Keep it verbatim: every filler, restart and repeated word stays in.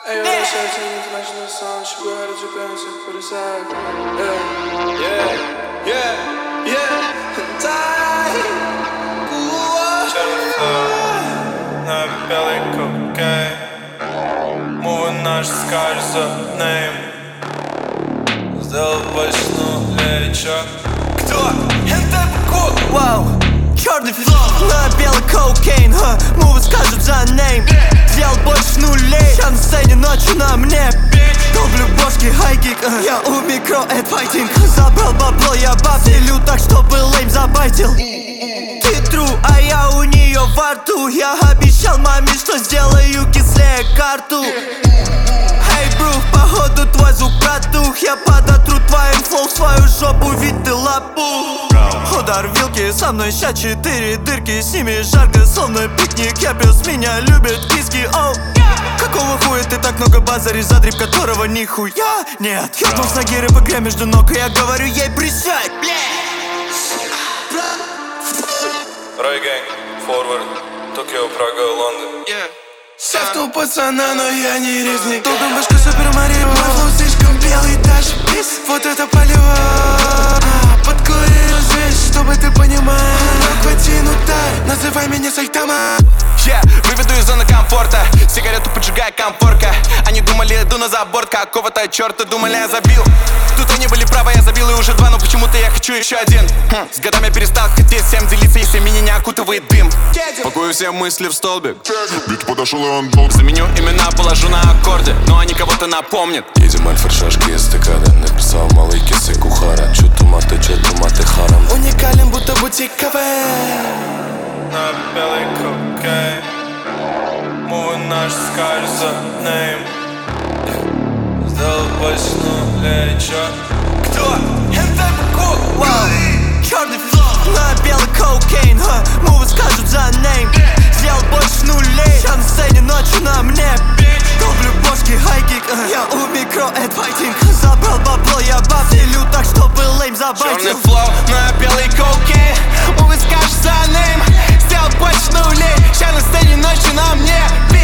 Hey, yo, that's seventeen international song. She go ahead and jump in and put it aside. Yeah, yeah, yeah, yeah. Die. На белый кокейн. Moving наш скажешь за name. Сделал почну лечо. Кто? Энтепку. Вау, черный флоу на белый кокейн. Мувы скажут за name. Сделал больше нулей. Я на сцене ночью на мне. Долблю бошки, хайкик. Я у микро, это файтинг. Забрал бабло, я бафтелю так, чтобы лейм забайтил. Ты тру, а я у нее во рту. Я обещал маме, что сделаю кислее карту. Эй, бру, походу твой звук протух. Я подотру твоим флоу в свою жопу, ведь ты лапу. Удар вилки, со мной ща четыре дырки. С ними жарко, словно пикник. Я пес, меня любят киски, оу. Какого хуя ты так много базаришь, за дрип которого нихуя нет? Ёбнул с ноги рэп игре между ног, и я говорю ей присядь, бля. Рой гэнг, форвард, Токио, Прага, Лондон. Сяфта у пацана, но я не резник. Долгом башка Супер Марио. Мой флоу слишком белый, даже пис. Вот это полево. а, Подкури, развесь, чтобы ты понимал. Хватин удар, называй меня Сайтама. Yeah, выведу из зоны комфорта. Сигарету поджигая комфорка. Они думали, иду на заборд. Какого-то черта думали, я забил. Тут они были правы, я забил и уже два. Но почему-то я хочу еще один. хм, С годами я перестал хотеть всем делиться, если меня не окутывает дым. Пакую все мысли в столбик. Ведь подошел и он долг. Заменю имена, положу на аккорде. Но они кого-то напомнят. Едем альфа, шашки, эстакада. Написал малый кисы кухара. Чё туматы, чё туматы харам. Уникален, будто бутик кафе. На белый кокейн. Moving наш скажешь за name. Сделал почну лечо. Кто? Энтепку. Вау, черный флоу на белый кокейн. Мувы скажут за name. Сделал больше нулей. Я на сцене ночью на мне. Долблю бошки, хайкик. Я у микро, это файтинг. Забрал бабло, я бафтелю так, чтобы лейм забайтил. Черный флоу на белый кокейн. Мувы скажут за name. Сделал больше нулей. Я на сцене ночью на мне.